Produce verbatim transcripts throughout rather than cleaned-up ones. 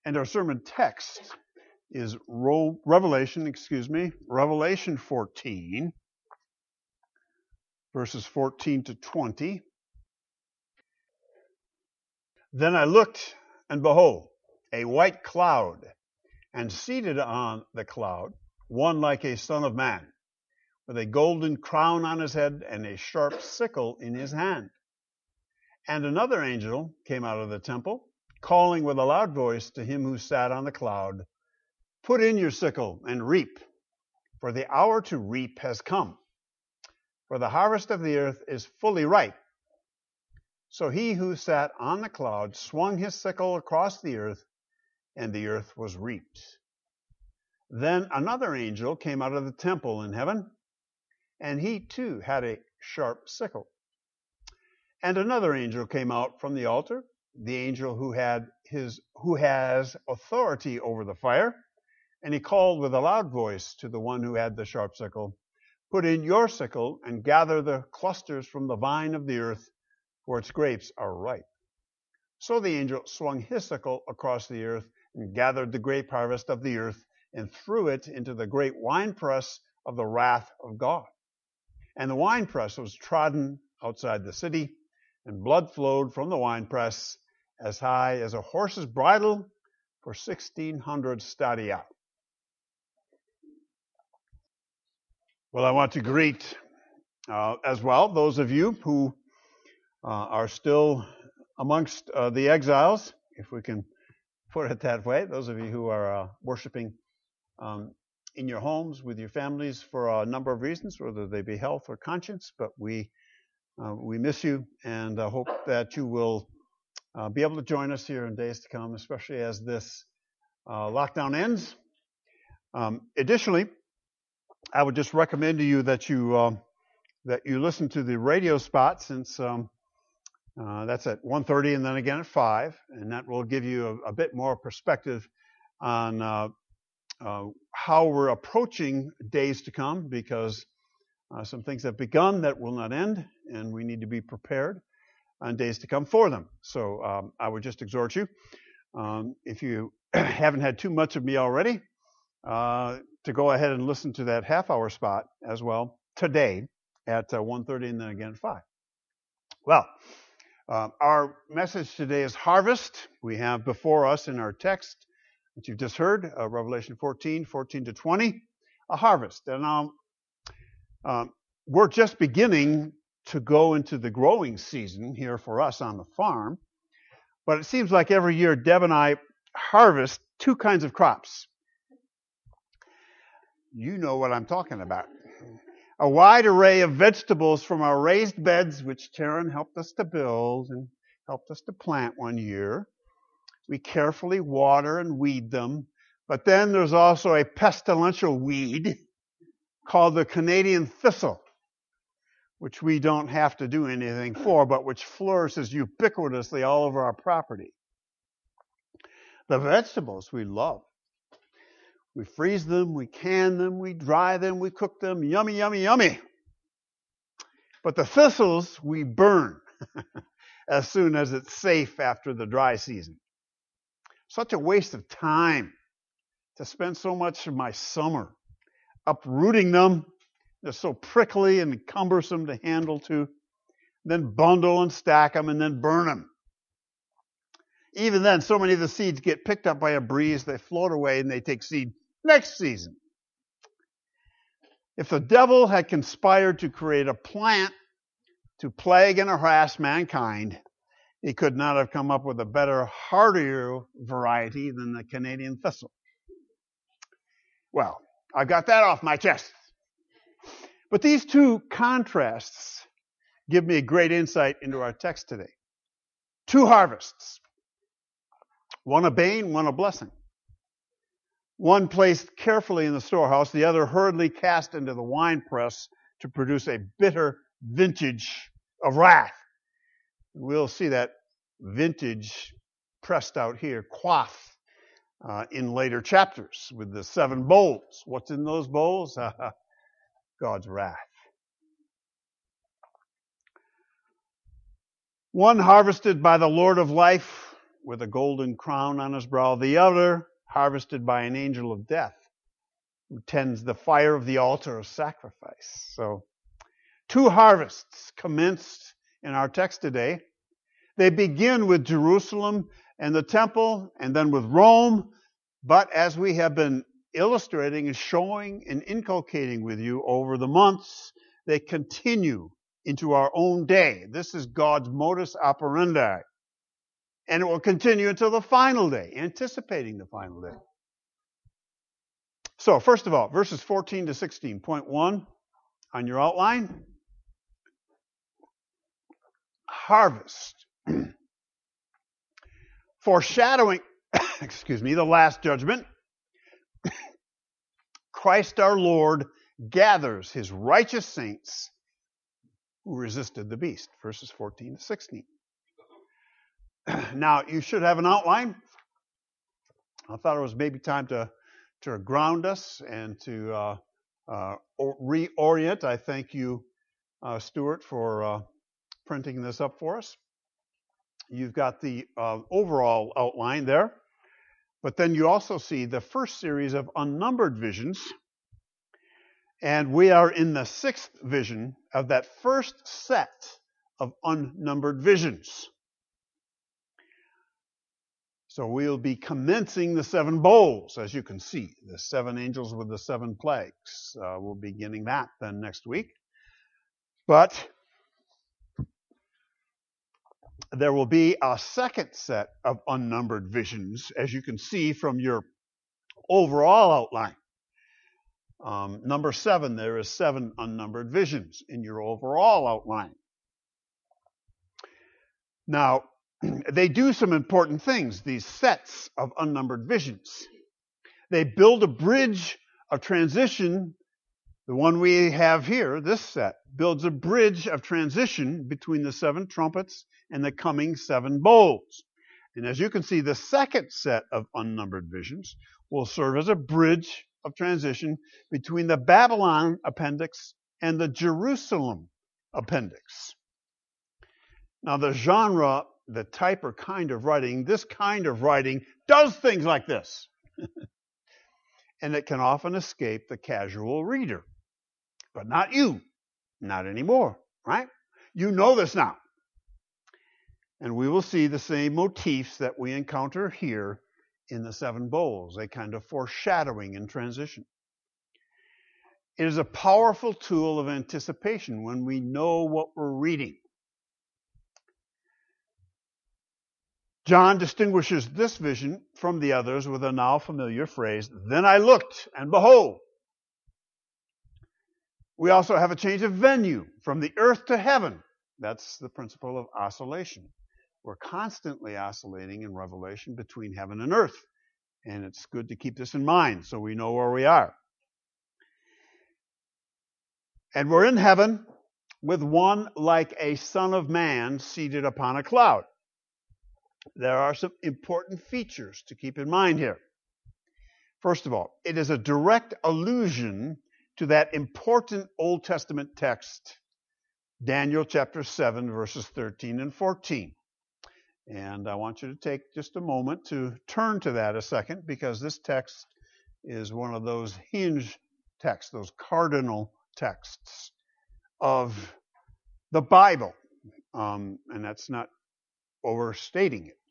And our sermon text is Ro- Revelation, excuse me, Revelation fourteen, verses fourteen to twenty. Then I looked, and behold, a white cloud, and seated on the cloud, one like a son of man, with a golden crown on his head and a sharp sickle in his hand. And another angel came out of the temple, calling with a loud voice to him who sat on the cloud, "Put in your sickle and reap, for the hour to reap has come. For the harvest of the earth is fully ripe." So he who sat on the cloud swung his sickle across the earth, and the earth was reaped. Then another angel came out of the temple in heaven, and he too had a sharp sickle. And another angel came out from the altar, the angel who had his who has authority over the fire, and he called with a loud voice to the one who had the sharp sickle, "Put in your sickle and gather the clusters from the vine of the earth, for its grapes are ripe." So the angel swung his sickle across the earth and gathered the grape harvest of the earth and threw it into the great winepress of the wrath of God. And the winepress was trodden outside the city, and blood flowed from the winepress as high as a horse's bridle for sixteen hundred stadia. Well, I want to greet uh, as well those of you who uh, are still amongst uh, the exiles, if we can put it that way. Those of you who are uh, worshiping um, in your homes with your families for a number of reasons, whether they be health or conscience, but we uh, we miss you and uh, hope that you will uh, be able to join us here in days to come, especially as this uh, lockdown ends. Um, additionally, I would just recommend to you that you uh, that you listen to the radio spot, since um, uh, that's at one thirty and then again at five, and that will give you a, a bit more perspective on uh, uh, how we're approaching days to come, because uh, some things have begun that will not end, and we need to be prepared on days to come for them. So um, I would just exhort you, um, if you haven't had too much of me already, uh, to go ahead and listen to that half-hour spot as well today at uh, one thirty and then again at five. Well, uh, our message today is harvest. We have before us in our text that you've just heard, uh, Revelation fourteen, fourteen to twenty, a harvest. And um, um, we're just beginning to go into the growing season here for us on the farm. But it seems like every year Deb and I harvest two kinds of crops. You know what I'm talking about. A wide array of vegetables from our raised beds, which Taryn helped us to build and helped us to plant one year. We carefully water and weed them. But then there's also a pestilential weed called the Canadian thistle, which we don't have to do anything for, but which flourishes ubiquitously all over our property. The vegetables we love. We freeze them, we can them, we dry them, we cook them. Yummy, yummy, yummy. But the thistles we burn as soon as it's safe after the dry season. Such a waste of time to spend so much of my summer uprooting them. They're so prickly and cumbersome to handle too. Then bundle and stack them and then burn them. Even then, so many of the seeds get picked up by a breeze, they float away and they take seed next season. If the devil had conspired to create a plant to plague and harass mankind, he could not have come up with a better, hardier variety than the Canadian thistle. Well, I got that off my chest. But these two contrasts give me a great insight into our text today. Two harvests. One a bane, one a blessing. One placed carefully in the storehouse, the other hurriedly cast into the winepress to produce a bitter vintage of wrath. We'll see that vintage pressed out here, quaff, uh, in later chapters with the seven bowls. What's in those bowls? God's wrath. One harvested by the Lord of life, with a golden crown on his brow, the other harvested by an angel of death, who tends the fire of the altar of sacrifice. So, two harvests commenced in our text today. They begin with Jerusalem and the temple, and then with Rome. But as we have been illustrating and showing and inculcating with you over the months, they continue into our own day. This is God's modus operandi. And it will continue until the final day, anticipating the final day. So, first of all, verses fourteen to sixteen. Point one on your outline. Harvest. Foreshadowing, excuse me, the last judgment. Christ our Lord gathers his righteous saints who resisted the beast. Verses fourteen to sixteen. Now, you should have an outline. I thought it was maybe time to, to ground us and to uh, uh, reorient. I thank you, uh, Stuart, for uh, printing this up for us. You've got the uh, overall outline there. But then you also see the first series of unnumbered visions. And we are in the sixth vision of that first set of unnumbered visions. So we'll be commencing the seven bowls, as you can see. The seven angels with the seven plagues. Uh, we'll be beginning that then next week. But there will be a second set of unnumbered visions, as you can see from your overall outline. Um, number seven, there is seven unnumbered visions in your overall outline. Now, they do some important things, these sets of unnumbered visions. They build a bridge of transition. The one we have here, this set, builds a bridge of transition between the seven trumpets and the coming seven bowls. And as you can see, the second set of unnumbered visions will serve as a bridge of transition between the Babylon appendix and the Jerusalem appendix. Now, the genre, the type or kind of writing, this kind of writing does things like this. And it can often escape the casual reader. But not you. Not anymore, right? You know this now. And we will see the same motifs that we encounter here in the seven bowls, a kind of foreshadowing and transition. It is a powerful tool of anticipation when we know what we're reading. John distinguishes this vision from the others with a now familiar phrase, "Then I looked, and behold." We also have a change of venue from the earth to heaven. That's the principle of oscillation. We're constantly oscillating in Revelation between heaven and earth. And it's good to keep this in mind so we know where we are. And we're in heaven with one like a son of man seated upon a cloud. There are some important features to keep in mind here. First of all, it is a direct allusion to that important Old Testament text, Daniel chapter seven, verses thirteen and fourteen. And I want you to take just a moment to turn to that a second, because this text is one of those hinge texts, those cardinal texts of the Bible. Um, and that's not overstating it.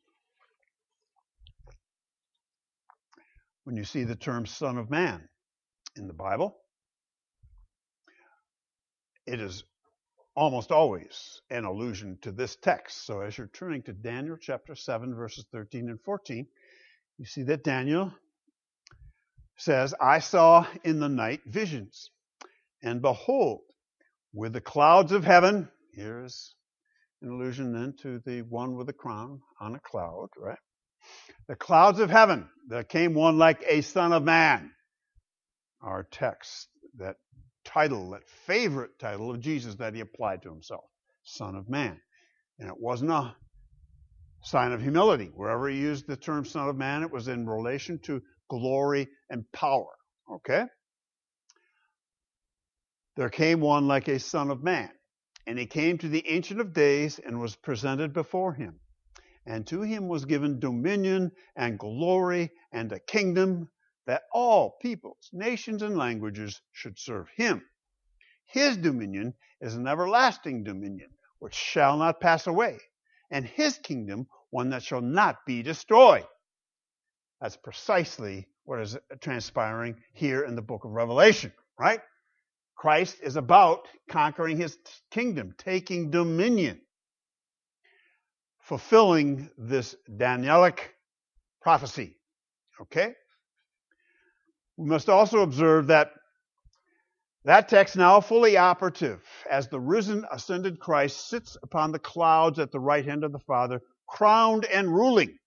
When you see the term Son of Man in the Bible, it is almost always an allusion to this text. So as you're turning to Daniel chapter seven, verses thirteen and fourteen, you see that Daniel says, "I saw in the night visions, and behold, with the clouds of heaven," here's an allusion then to the one with the crown on a cloud, right? "The clouds of heaven, there came one like a son of man." Our text, that title, that favorite title of Jesus that he applied to himself, Son of Man. And it wasn't a sign of humility. Wherever he used the term Son of Man, it was in relation to glory and power. Okay? "There came one like a son of man, and he came to the Ancient of Days and was presented before him. And to him was given dominion and glory and a kingdom, that all peoples, nations, and languages should serve him. His dominion is an everlasting dominion, which shall not pass away, and his kingdom one that shall not be destroyed. That's precisely what is transpiring here in the book of Revelation, right? Christ is about conquering his kingdom, taking dominion, fulfilling this Danielic prophecy. Okay? We must also observe that that text now fully operative as the risen, ascended Christ sits upon the clouds at the right hand of the Father, crowned and ruling,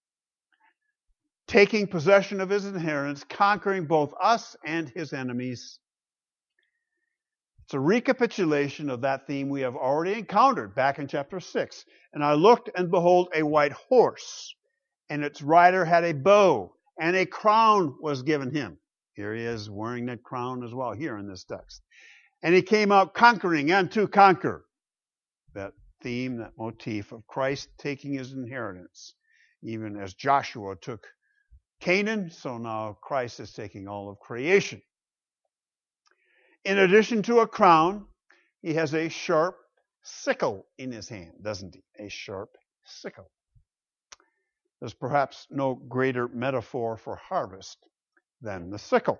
taking possession of his inheritance, conquering both us and his enemies. It's a recapitulation of that theme we have already encountered back in chapter six. And I looked, and behold, a white horse, and its rider had a bow, and a crown was given him. Here he is wearing that crown as well, here in this text. And he came out conquering and to conquer. That theme, that motif of Christ taking his inheritance. Even as Joshua took Canaan, so now Christ is taking all of creation. In addition to a crown, he has a sharp sickle in his hand, doesn't he? A sharp sickle. There's perhaps no greater metaphor for harvest than the sickle.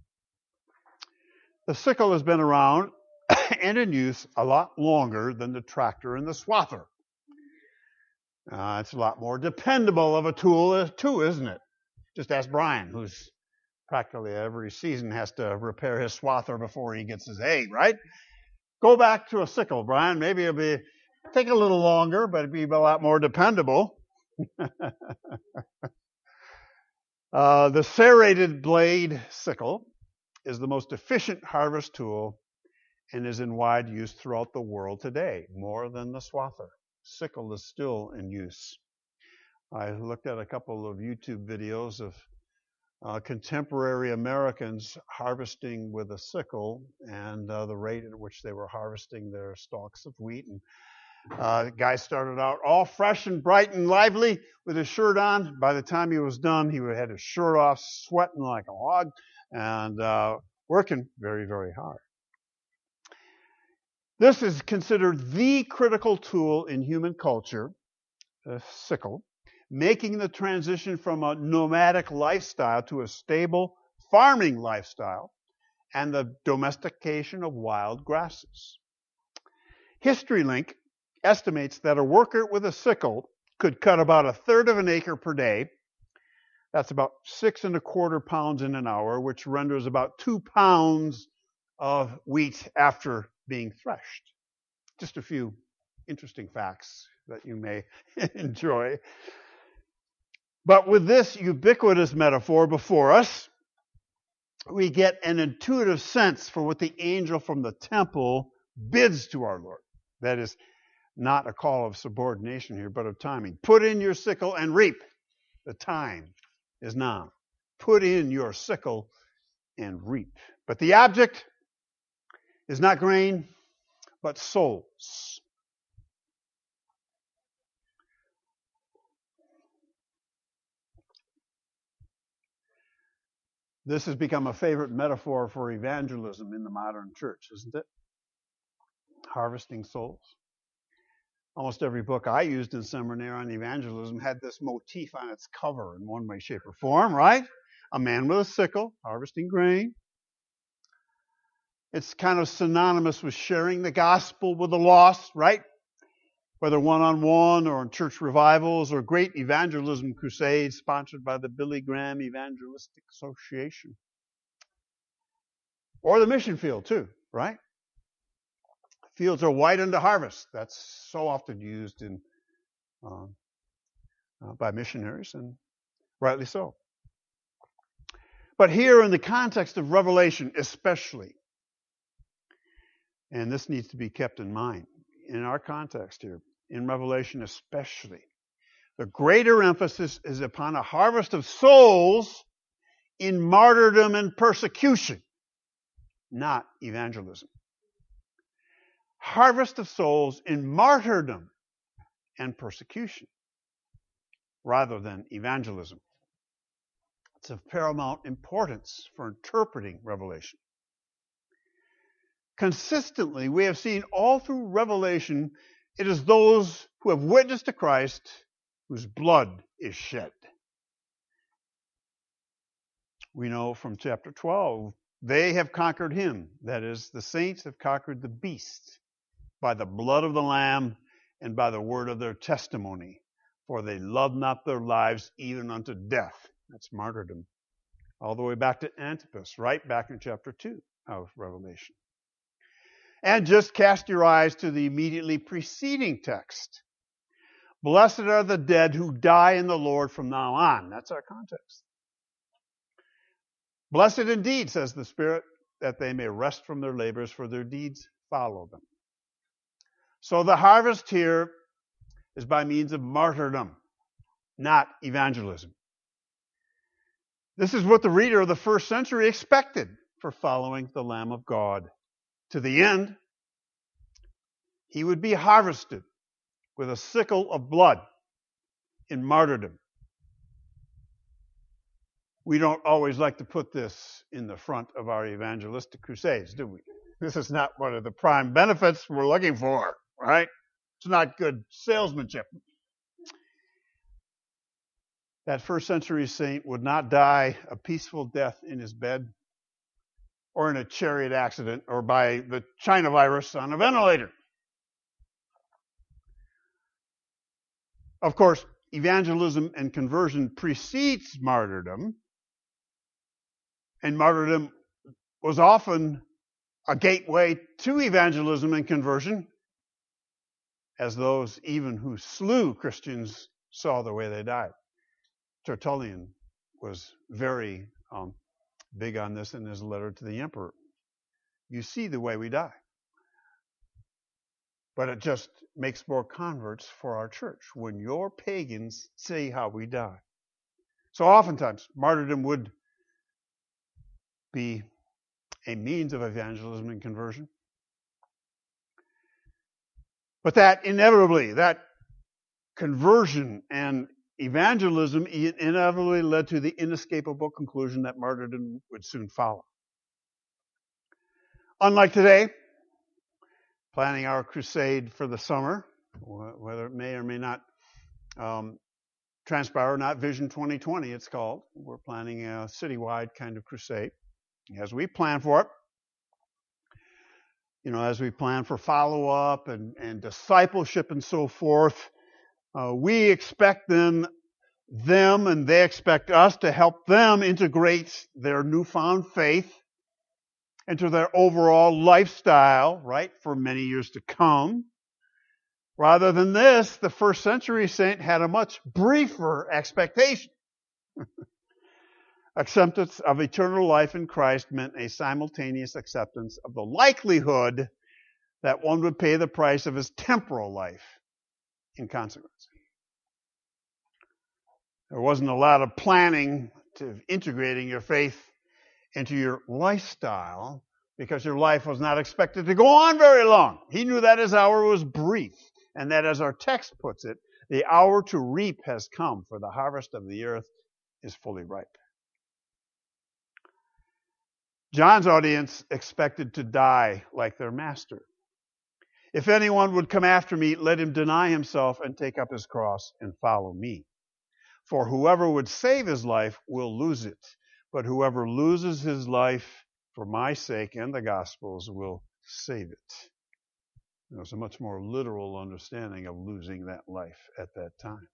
The sickle has been around and in use a lot longer than the tractor and the swather. Uh, it's a lot more dependable of a tool too, isn't it? Just ask Brian, who's practically every season has to repair his swather before he gets his hay, right? Go back to a sickle, Brian. Maybe it'll be take a little longer, but it'll be a lot more dependable. uh, the serrated blade sickle is the most efficient harvest tool and is in wide use throughout the world today, more than the swather. Sickle is still in use. I looked at a couple of YouTube videos of uh, contemporary Americans harvesting with a sickle and uh, the rate at which they were harvesting their stalks of wheat. And uh, the guy started out all fresh and bright and lively with his shirt on. By the time he was done, he had his shirt off, sweating like a hog, and uh, working very, very hard. This is considered the critical tool in human culture, the sickle, making the transition from a nomadic lifestyle to a stable farming lifestyle and the domestication of wild grasses. HistoryLink estimates that a worker with a sickle could cut about a third of an acre per day. That's about six and a quarter pounds in an hour, which renders about two pounds of wheat after being threshed. Just a few interesting facts that you may enjoy. But with this ubiquitous metaphor before us, we get an intuitive sense for what the angel from the temple bids to our Lord. That is not a call of subordination here, but of timing. Put in your sickle and reap. The time is now. Put in your sickle and reap. But the object is not grain, but souls. This has become a favorite metaphor for evangelism in the modern church, isn't it? Harvesting souls. Almost every book I used in seminary on evangelism had this motif on its cover in one way, shape, or form, right? A man with a sickle, harvesting grain. It's kind of synonymous with sharing the gospel with the lost, right? Whether one-on-one or in church revivals or great evangelism crusades sponsored by the Billy Graham Evangelistic Association. Or the mission field too, right? Fields are white unto harvest. That's so often used in uh, uh, by missionaries, and rightly so. But here in the context of Revelation especially, and this needs to be kept in mind, in our context here, in Revelation especially, the greater emphasis is upon a harvest of souls in martyrdom and persecution, not evangelism. Harvest of souls in martyrdom and persecution. rather than evangelism. It's of paramount importance for interpreting Revelation. Consistently, we have seen all through Revelation, it is those who have witnessed to Christ whose blood is shed. We know from chapter twelve, they have conquered him. That is, the saints have conquered the beast by the blood of the Lamb and by the word of their testimony. For they loved not their lives even unto death. That's martyrdom. All the way back to Antipas, right back in chapter two of Revelation. And just cast your eyes to the immediately preceding text. Blessed are the dead who die in the Lord from now on. That's our context. Blessed indeed, says the Spirit, that they may rest from their labors, for their deeds follow them. So the harvest here is by means of martyrdom, not evangelism. This is what the reader of the first century expected for following the Lamb of God. To the end, he would be harvested with a sickle of blood in martyrdom. We don't always like to put this in the front of our evangelistic crusades, do we? This is not one of the prime benefits we're looking for, right? It's not good salesmanship. That first century saint would not die a peaceful death in his bed or in a chariot accident or by the China virus on a ventilator. Of course, evangelism and conversion precedes martyrdom, and martyrdom was often a gateway to evangelism and conversion, as those even who slew Christians saw the way they died. Tertullian was very um, big on this in his letter to the emperor. You see the way we die. But it just makes more converts for our church when your pagans see how we die. So oftentimes, martyrdom would be a means of evangelism and conversion. But that inevitably, that conversion and evangelism inevitably led to the inescapable conclusion that martyrdom would soon follow. Unlike today, planning our crusade for the summer, whether it may or may not um, transpire, not Vision twenty twenty it's called. We're planning a citywide kind of crusade. As we plan for it, you know, as we plan for follow-up and, and discipleship and so forth, uh, we expect them, them and they expect us to help them integrate their newfound faith into their overall lifestyle, right, for many years to come. Rather than this, the first century saint had a much briefer expectation. Acceptance of eternal life in Christ meant a simultaneous acceptance of the likelihood that one would pay the price of his temporal life in consequence. There wasn't a lot of planning to integrating your faith into your lifestyle because your life was not expected to go on very long. He knew that his hour was brief, and that, as our text puts it, the hour to reap has come, for the harvest of the earth is fully ripe. John's audience expected to die like their master. If anyone would come after me, let him deny himself and take up his cross and follow me. For whoever would save his life will lose it, but whoever loses his life for my sake and the gospel's will save it. There's a much more literal understanding of losing that life at that time.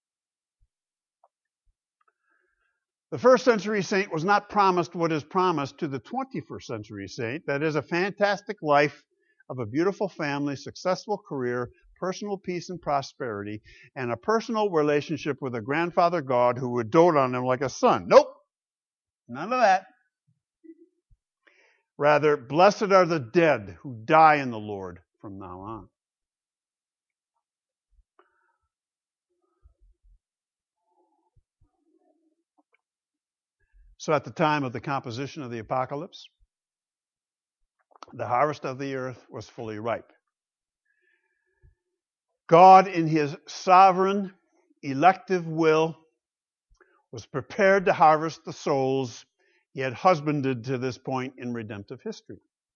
The first century saint was not promised what is promised to the twenty-first century saint. That is, a fantastic life of a beautiful family, successful career, personal peace and prosperity, and a personal relationship with a grandfather God who would dote on him like a son. Nope, none of that. Rather, blessed are the dead who die in the Lord from now on. So at the time of the composition of the apocalypse, the harvest of the earth was fully ripe. God, in his sovereign, elective will, was prepared to harvest the souls he had husbanded to this point in redemptive history.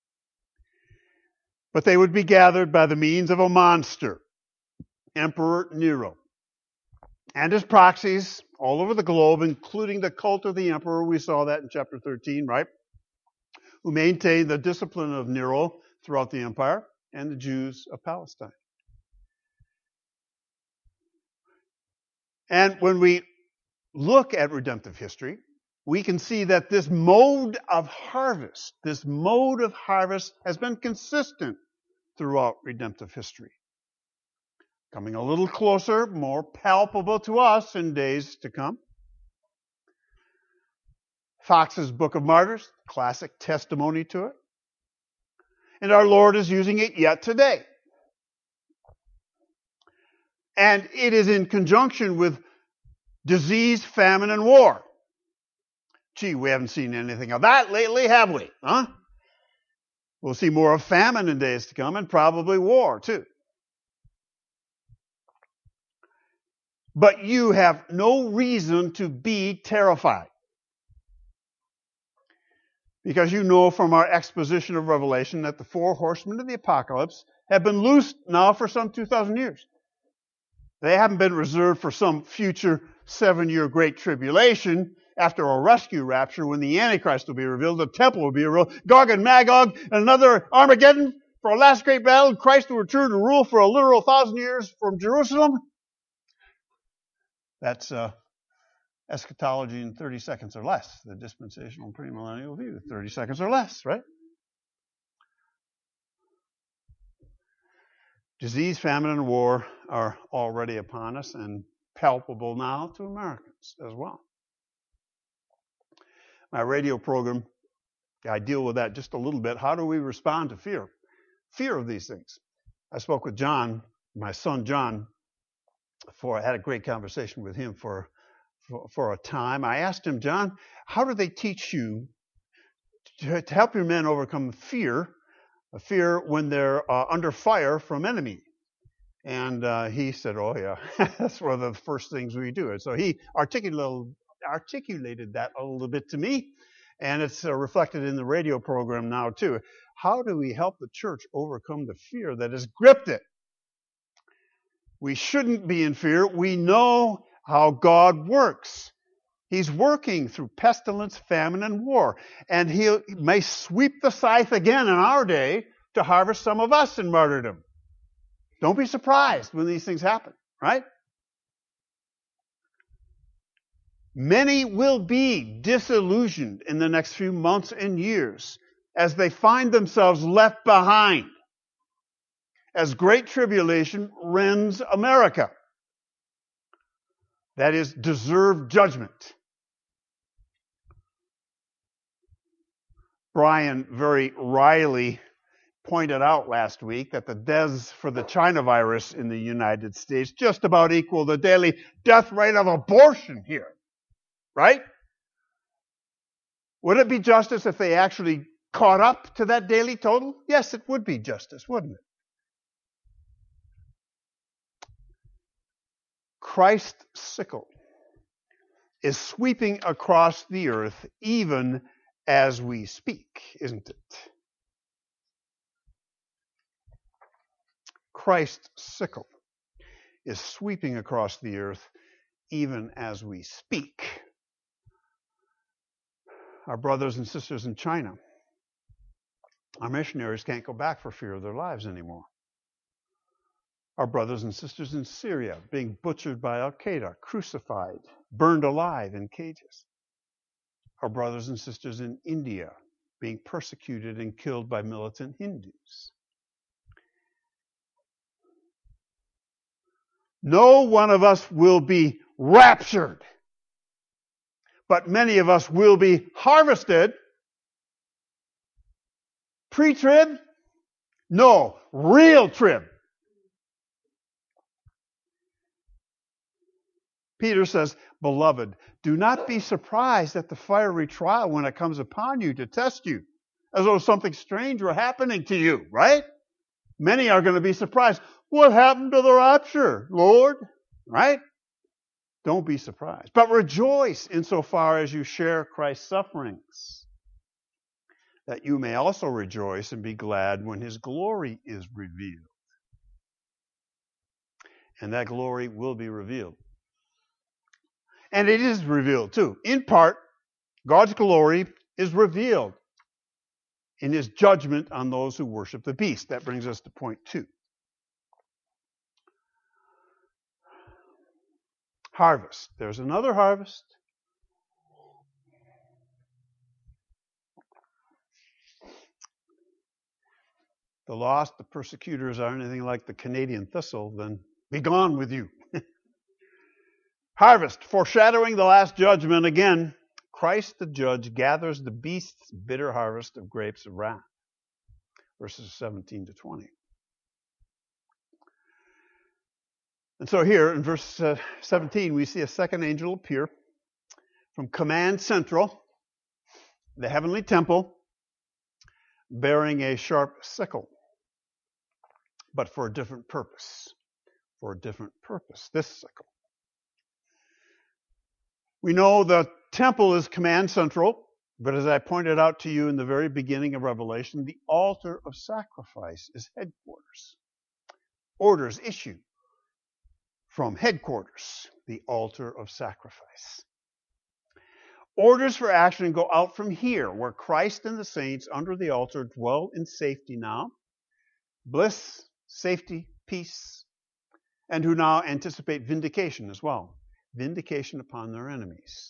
But they would be gathered by the means of a monster, Emperor Nero, and his proxies all over the globe, including the cult of the emperor. We saw that in chapter thirteen, right? Who maintained the discipline of Nero throughout the empire, and the Jews of Palestine. And when we look at redemptive history, we can see that this mode of harvest, this mode of harvest has been consistent throughout redemptive history. Coming a little closer, more palpable to us in days to come. Fox's Book of Martyrs, classic testimony to it. And our Lord is using it yet today. And it is in conjunction with disease, famine, and war. Gee, we haven't seen anything of that lately, have we? Huh? We'll see more of famine in days to come, and probably war, too. But you have no reason to be terrified. Because you know from our exposition of Revelation that the four horsemen of the apocalypse have been loosed now for some two thousand years. They haven't been reserved for some future seven-year great tribulation after a rescue rapture when the Antichrist will be revealed, the temple will be revealed, Gog and Magog, and another Armageddon for a last great battle, and Christ will return to rule for a literal thousand years from Jerusalem. That's uh, eschatology in thirty seconds or less. The dispensational premillennial view, thirty seconds or less, right? Disease, famine, and war are already upon us and palpable now to Americans as well. My radio program, I deal with that just a little bit. How do we respond to fear? Fear of these things. I spoke with John, my son John, for I had a great conversation with him for, for, for a time. I asked him, John, how do they teach you to, to help your men overcome fear, a fear when they're uh, under fire from enemy? And uh, he said, oh, yeah, that's one of the first things we do. And so he articulated, articulated that a little bit to me, and it's uh, reflected in the radio program now, too. How do we help the church overcome the fear that has gripped it? We shouldn't be in fear. We know how God works. He's working through pestilence, famine, and war. And he may sweep the scythe again in our day to harvest some of us in martyrdom. Don't be surprised when these things happen, right? Many will be disillusioned in the next few months and years as they find themselves left behind, as great tribulation rends America. That is deserved judgment. Brian very wryly pointed out last week that the deaths for the China virus in the United States just about equal the daily death rate of abortion here. Right? Would it be justice if they actually caught up to that daily total? Yes, it would be justice, wouldn't it? Christ's sickle is sweeping across the earth even as we speak, isn't it? Christ's sickle is sweeping across the earth even as we speak. Our brothers and sisters in China, our missionaries can't go back for fear of their lives anymore. Our brothers and sisters in Syria being butchered by Al-Qaeda, crucified, burned alive in cages. Our brothers and sisters in India being persecuted and killed by militant Hindus. No one of us will be raptured, but many of us will be harvested. Pre-trib? No, real trib. Peter says, beloved, do not be surprised at the fiery trial when it comes upon you to test you, as though something strange were happening to you, right? Many are going to be surprised. What happened to the rapture, Lord? Right? Don't be surprised. But rejoice insofar as you share Christ's sufferings, that you may also rejoice and be glad when his glory is revealed. And that glory will be revealed. And it is revealed too. In part, God's glory is revealed in his judgment on those who worship the beast. That brings us to point two. Harvest. There's another harvest. The lost, the persecutors are anything like the Canadian thistle, then be gone with you. Harvest, foreshadowing the last judgment. Again, Christ the judge gathers the beast's bitter harvest of grapes of wrath. Verses seventeen to twenty. And so here in verse uh, seventeen, we see a second angel appear from Command Central, the heavenly temple, bearing a sharp sickle, but for a different purpose. For a different purpose, this sickle. We know the temple is Command Central, but as I pointed out to you in the very beginning of Revelation, the altar of sacrifice is headquarters. Orders issued from headquarters, the altar of sacrifice. Orders for action go out from here, where Christ and the saints under the altar dwell in safety now. Bliss, safety, peace, and who now anticipate vindication as well. Vindication upon their enemies.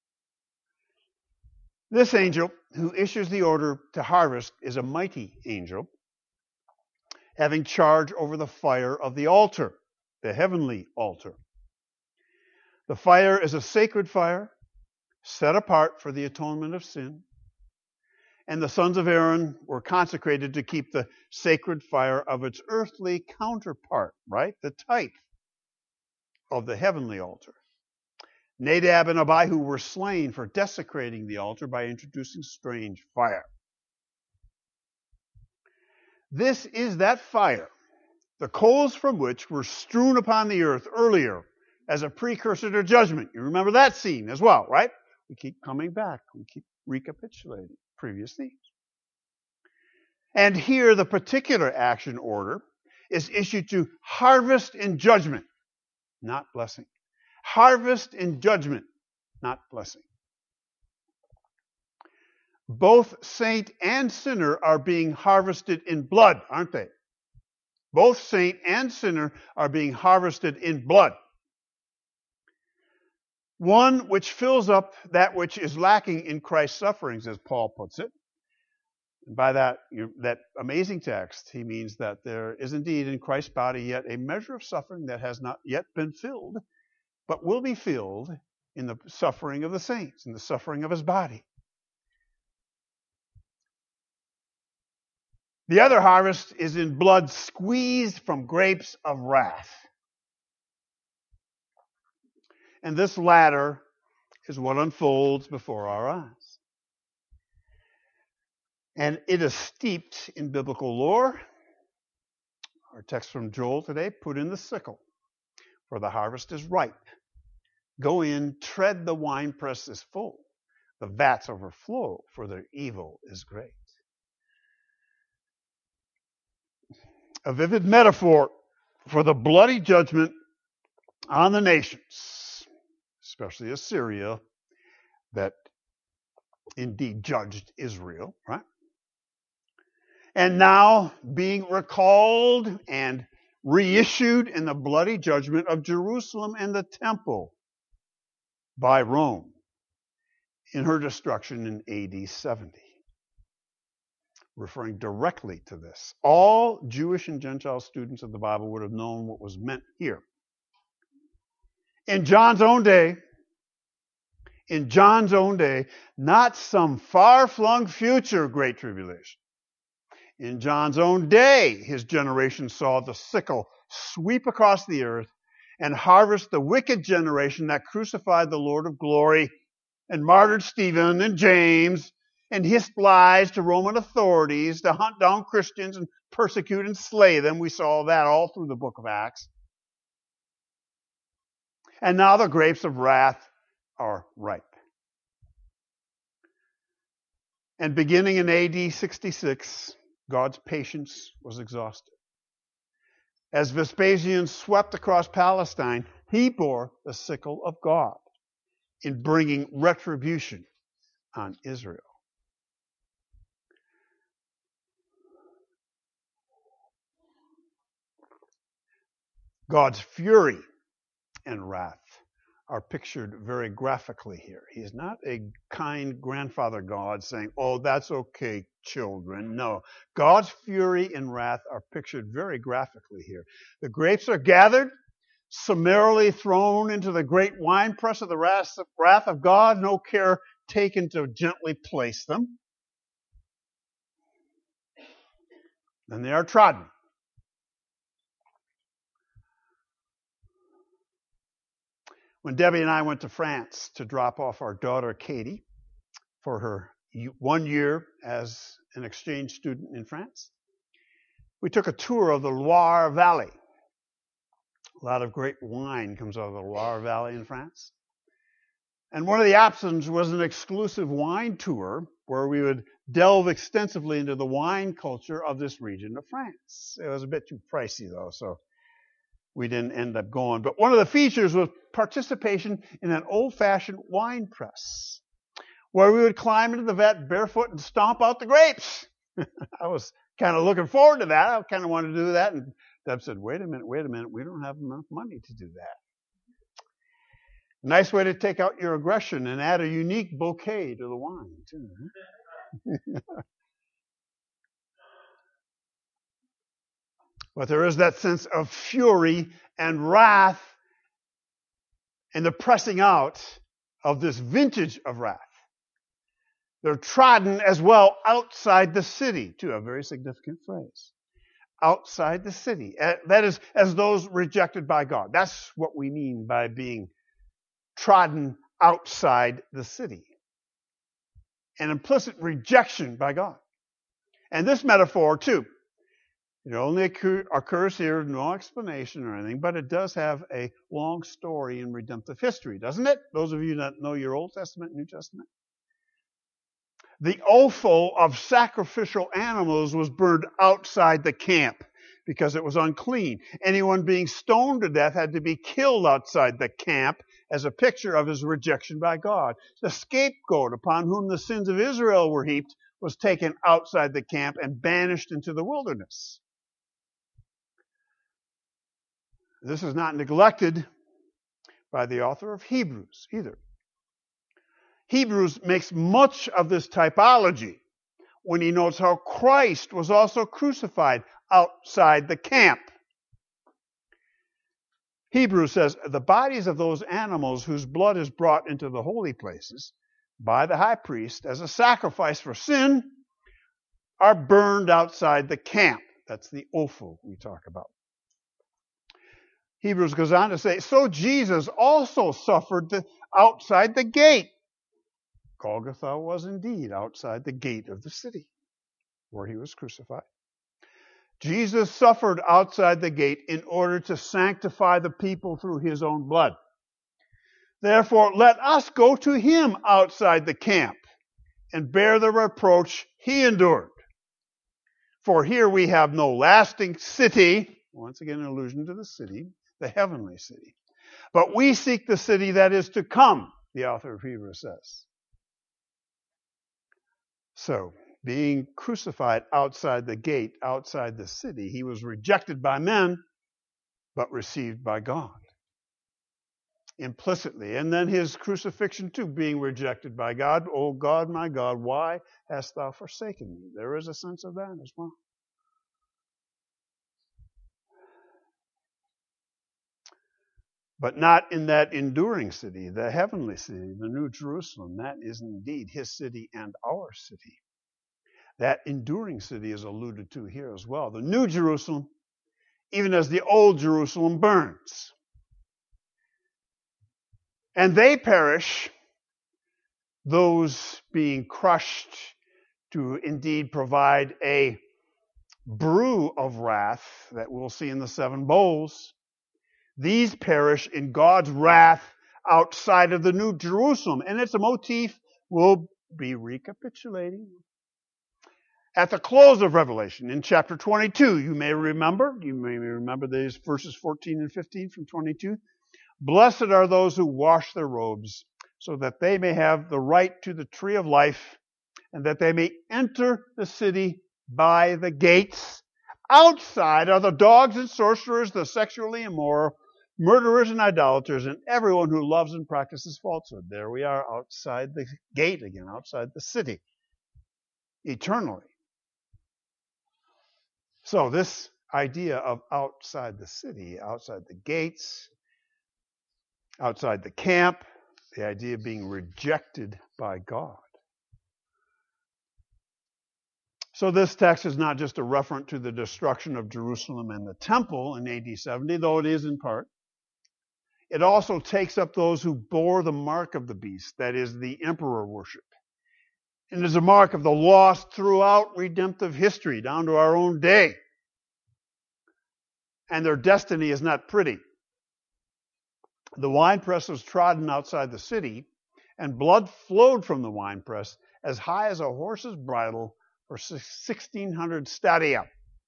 This angel who issues the order to harvest is a mighty angel, having charge over the fire of the altar, the heavenly altar. The fire is a sacred fire, set apart for the atonement of sin. And the sons of Aaron were consecrated to keep the sacred fire of its earthly counterpart, right? The type of the heavenly altar. Nadab and Abihu were slain for desecrating the altar by introducing strange fire. This is that fire, the coals from which were strewn upon the earth earlier as a precursor to judgment. You remember that scene as well, right? We keep coming back. We keep recapitulating previous themes. And here the particular action order is issued to harvest in judgment, not blessing. Harvest in judgment, not blessing. Both saint and sinner are being harvested in blood, aren't they? Both saint and sinner are being harvested in blood. One which fills up that which is lacking in Christ's sufferings, as Paul puts it. And by that, that amazing text, he means that there is indeed in Christ's body yet a measure of suffering that has not yet been filled, but will be filled in the suffering of the saints, in the suffering of his body. The other harvest is in blood squeezed from grapes of wrath. And this latter is what unfolds before our eyes. And it is steeped in biblical lore. Our text from Joel today, put in the sickle, for the harvest is ripe. Go in, tread, the winepress is full. The vats overflow, for their evil is great. A vivid metaphor for the bloody judgment on the nations, especially Assyria, that indeed judged Israel, right? And now being recalled and reissued in the bloody judgment of Jerusalem and the temple by Rome in her destruction in A D seventy. Referring directly to this. All Jewish and Gentile students of the Bible would have known what was meant here. In John's own day, in John's own day, not some far-flung future great tribulation. In John's own day, his generation saw the sickle sweep across the earth and harvest the wicked generation that crucified the Lord of glory and martyred Stephen and James and hissed lies to Roman authorities to hunt down Christians and persecute and slay them. We saw that all through the book of Acts. And now the grapes of wrath are ripe. And beginning in A D sixty-six, God's patience was exhausted. As Vespasian swept across Palestine, he bore the sickle of God in bringing retribution on Israel. God's fury and wrath are pictured very graphically here. He is not a kind grandfather God saying, oh, that's okay, children. No. God's fury and wrath are pictured very graphically here. The grapes are gathered, summarily thrown into the great winepress of the wrath of God, no care taken to gently place them. Then they are trodden. When Debbie and I went to France to drop off our daughter Katie for her one year as an exchange student in France, we took a tour of the Loire Valley. A lot of great wine comes out of the Loire Valley in France. And one of the options was an exclusive wine tour where we would delve extensively into the wine culture of this region of France. It was a bit too pricey, though, so we didn't end up going. But one of the features was participation in an old-fashioned wine press, where we would climb into the vat barefoot and stomp out the grapes. I was kind of looking forward to that. I kind of wanted to do that. And Deb said, wait a minute, wait a minute. We don't have enough money to do that. Nice way to take out your aggression and add a unique bouquet to the wine, too. But there is that sense of fury and wrath and the pressing out of this vintage of wrath. They're trodden as well outside the city, too, a very significant phrase. Outside the city. That is, as those rejected by God. That's what we mean by being trodden outside the city. An implicit rejection by God. And this metaphor, too, it only occur, occurs here, no explanation or anything, but it does have a long story in redemptive history, doesn't it? Those of you that know your Old Testament, New Testament. The offal of sacrificial animals was burned outside the camp because it was unclean. Anyone being stoned to death had to be killed outside the camp as a picture of his rejection by God. The scapegoat upon whom the sins of Israel were heaped was taken outside the camp and banished into the wilderness. This is not neglected by the author of Hebrews either. Hebrews makes much of this typology when he notes how Christ was also crucified outside the camp. Hebrews says, the bodies of those animals whose blood is brought into the holy places by the high priest as a sacrifice for sin are burned outside the camp. That's the offal we talk about. Hebrews goes on to say, so Jesus also suffered the, outside the gate. Golgotha was indeed outside the gate of the city where he was crucified. Jesus suffered outside the gate in order to sanctify the people through his own blood. Therefore, let us go to him outside the camp and bear the reproach he endured. For here we have no lasting city, once again an allusion to the city, the heavenly city. But we seek the city that is to come, the author of Hebrews says. So, being crucified outside the gate, outside the city, he was rejected by men, but received by God. Implicitly. And then his crucifixion too, being rejected by God. Oh God, my God, why hast thou forsaken me? There is a sense of that as well. But not in that enduring city, the heavenly city, the New Jerusalem. That is indeed his city and our city. That enduring city is alluded to here as well. The New Jerusalem, even as the old Jerusalem burns. And they perish, those being crushed to indeed provide a brew of wrath that we'll see in the seven bowls. These perish in God's wrath outside of the New Jerusalem. And it's a motif we'll be recapitulating at the close of Revelation in chapter twenty-two. You may remember, you may remember these verses fourteen and fifteen from twenty-two. Blessed are those who wash their robes, so that they may have the right to the tree of life, and that they may enter the city by the gates. Outside are the dogs and sorcerers, the sexually immoral, murderers and idolaters, and everyone who loves and practices falsehood. There we are outside the gate again, outside the city, eternally. So this idea of outside the city, outside the gates, outside the camp, the idea of being rejected by God. So this text is not just a reference to the destruction of Jerusalem and the temple in A D seventy, though it is in part. It also takes up those who bore the mark of the beast, that is, the emperor worship. And is a mark of the lost throughout redemptive history, down to our own day. And their destiny is not pretty. The winepress was trodden outside the city, and blood flowed from the winepress as high as a horse's bridle for sixteen hundred stadia.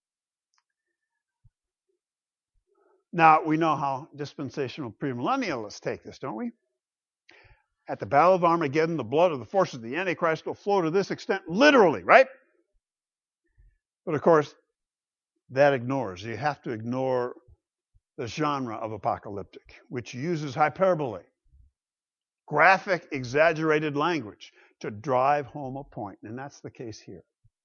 Now, we know how dispensational premillennialists take this, don't we? At the Battle of Armageddon, the blood of the forces of the Antichrist will flow to this extent, literally, right? But of course, that ignores. You have to ignore the genre of apocalyptic, which uses hyperbole, graphic, exaggerated language to drive home a point. And that's the case here.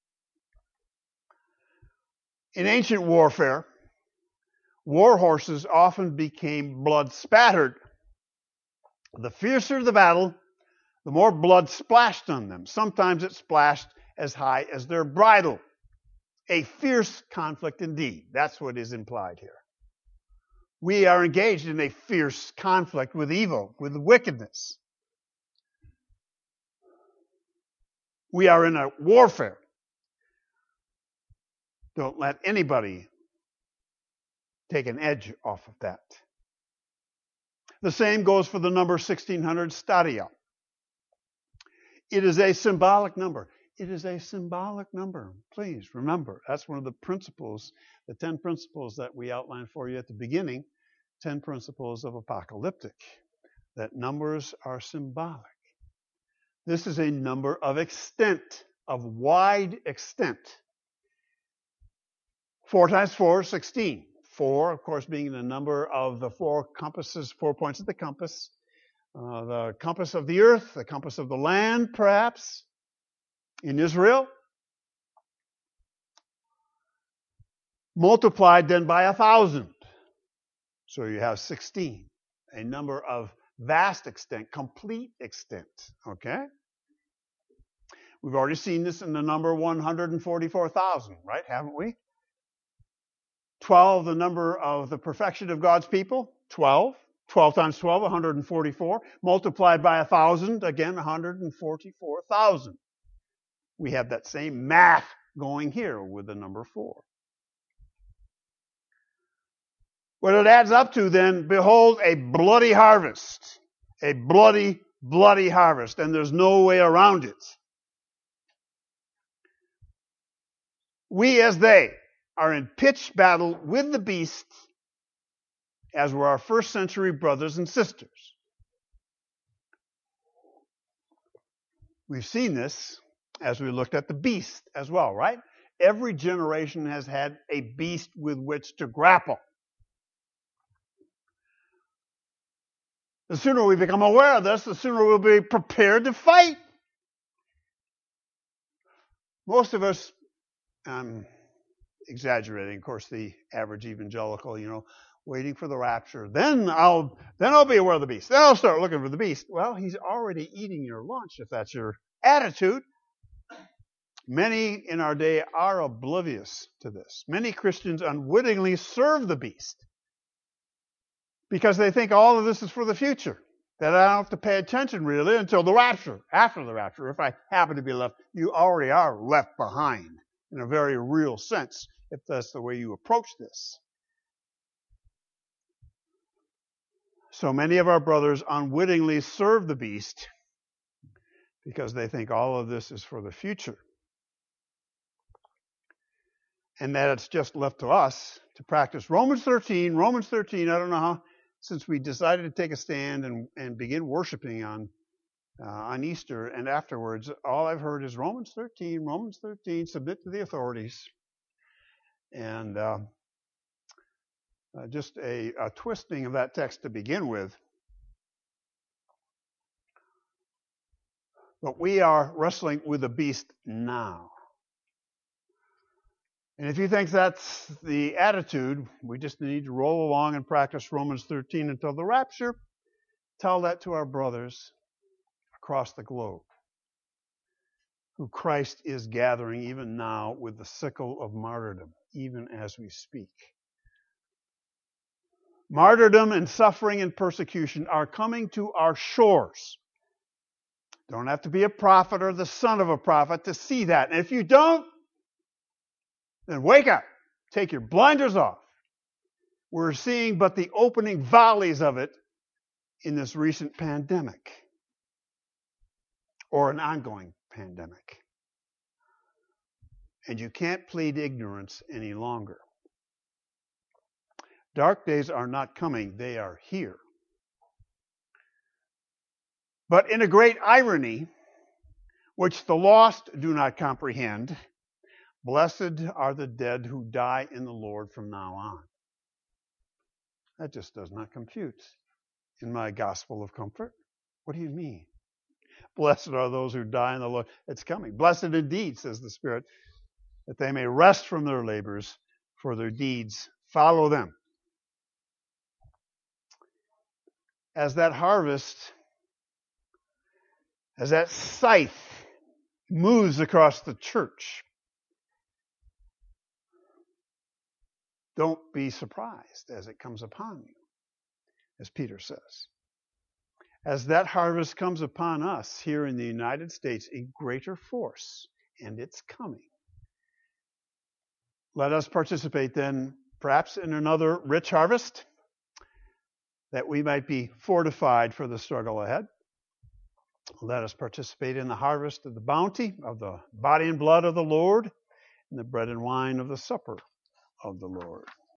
In ancient warfare, war horses often became blood-spattered. The fiercer the battle, the more blood splashed on them. Sometimes it splashed as high as their bridle. A fierce conflict indeed. That's what is implied here. We are engaged in a fierce conflict with evil, with wickedness. We are in a warfare. Don't let anybody take an edge off of that. The same goes for the number sixteen hundred stadia. It is a symbolic number. It is a symbolic number. Please remember, that's one of the principles, the ten principles that we outlined for you at the beginning, ten principles of apocalyptic, that numbers are symbolic. This is a number of extent, of wide extent. Four times four is sixteen. Four, of course, being the number of the four compasses, four points of the compass. Uh, the compass of the earth, the compass of the land, perhaps, in Israel. Multiplied then by a thousand. So you have sixteen. A number of vast extent, complete extent. Okay? We've already seen this in the number one hundred forty-four thousand, right? Haven't we? twelve, the number of the perfection of God's people. twelve. twelve times twelve, one hundred forty-four. Multiplied by one thousand, again, one hundred forty-four thousand. We have that same math going here with the number four. What it adds up to then, behold, a bloody harvest. A bloody, bloody harvest. And there's no way around it. We, as they, are in pitched battle with the beast, as were our first century brothers and sisters. We've seen this as we looked at the beast as well, right? Every generation has had a beast with which to grapple. The sooner we become aware of this, the sooner we'll be prepared to fight. Most of us, um, exaggerating, of course, the average evangelical, you know, waiting for the rapture. Then I'll then I'll be aware of the beast. Then I'll start looking for the beast. Well, he's already eating your lunch if that's your attitude. Many in our day are oblivious to this. Many Christians unwittingly serve the beast because they think all of this is for the future, that I don't have to pay attention really until the rapture. After the rapture, if I happen to be left, you already are left behind in a very real sense, if that's the way you approach this. So many of our brothers unwittingly serve the beast because they think all of this is for the future, and that it's just left to us to practice Romans thirteen. Romans thirteen, I don't know how, since we decided to take a stand and, and begin worshiping on uh, on Easter and afterwards, all I've heard is Romans thirteen, Romans thirteen, submit to the authorities. And uh, uh, just a, a twisting of that text to begin with. But we are wrestling with the beast now. And if you think that's the attitude, we just need to roll along and practice Romans thirteen until the rapture. Tell that to our brothers across the globe, who Christ is gathering even now with the sickle of martyrdom, even as we speak. Martyrdom and suffering and persecution are coming to our shores. Don't have to be a prophet or the son of a prophet to see that. And if you don't, then wake up. Take your blinders off. We're seeing but the opening volleys of it in this recent pandemic, or an ongoing pandemic. And you can't plead ignorance any longer. Dark days are not coming, they are here. But in a great irony, which the lost do not comprehend, blessed are the dead who die in the Lord from now on. That just does not compute in my gospel of comfort. What do you mean? Blessed are those who die in the Lord. It's coming. Blessed indeed, says the Spirit, that they may rest from their labors, for their deeds follow them. As that harvest, as that scythe moves across the church, don't be surprised as it comes upon you, as Peter says. As that harvest comes upon us here in the United States in greater force, and it's coming, let us participate then perhaps in another rich harvest, that we might be fortified for the struggle ahead. Let us participate in the harvest of the bounty of the body and blood of the Lord, and the bread and wine of the supper of the Lord.